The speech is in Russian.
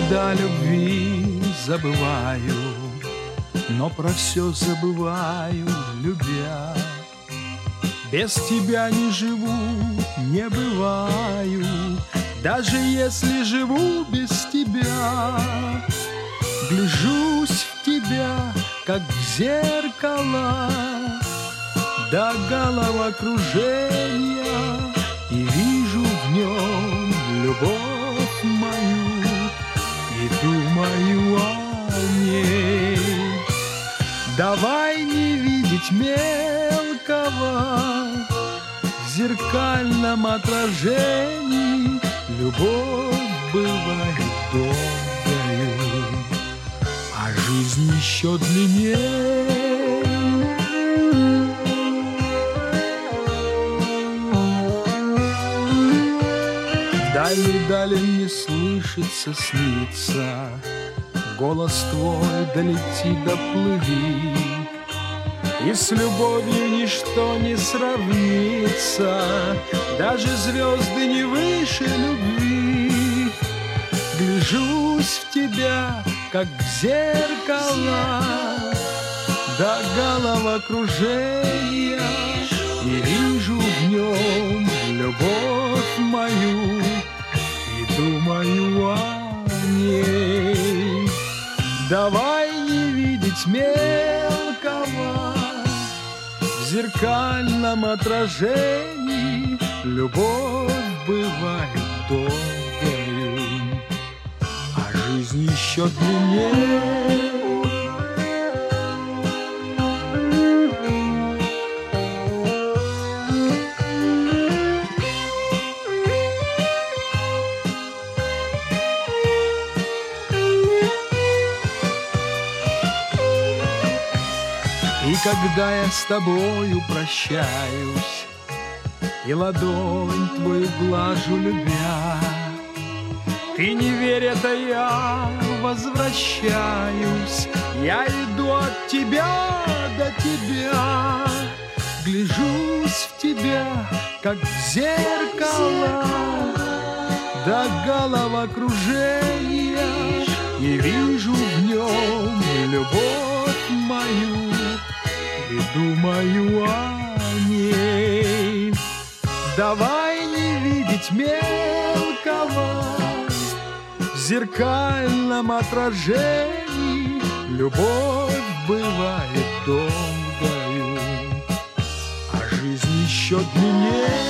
иногда любви забываю, но про все забываю, любя. Без тебя не живу, не бываю, даже если живу без тебя. Гляжусь в тебя, как в зеркало, до головокружения, и вижу в нем любовь мою, и думаю о ней. Давай не видеть мелкого в зеркальном отражении. Любовь бывает долгою, а жизнь еще длиннее. Дали мне слышится, снится, голос твой долети, доплыви, и с любовью ничто не сравнится, даже звезды не выше любви. Гляжусь в тебя, как в зеркало, до головокружения, и вижу в нем любовь мою, и думаю о ней. Давай не видеть мелкого в зеркальном отражении. Любовь бывает долгою, а жизнь еще длиннее. И когда я с тобою прощаюсь и ладонь твою глажу, любя, ты не верь, это я возвращаюсь. Я иду от тебя до тебя, гляжусь в тебя, как в зеркало, до головокружения, и вижу в нем любовь мою, и думаю о ней. Давай не видеть мелкого в зеркальном отражении. Любовь бывает долгою, а жизнь еще длиннее.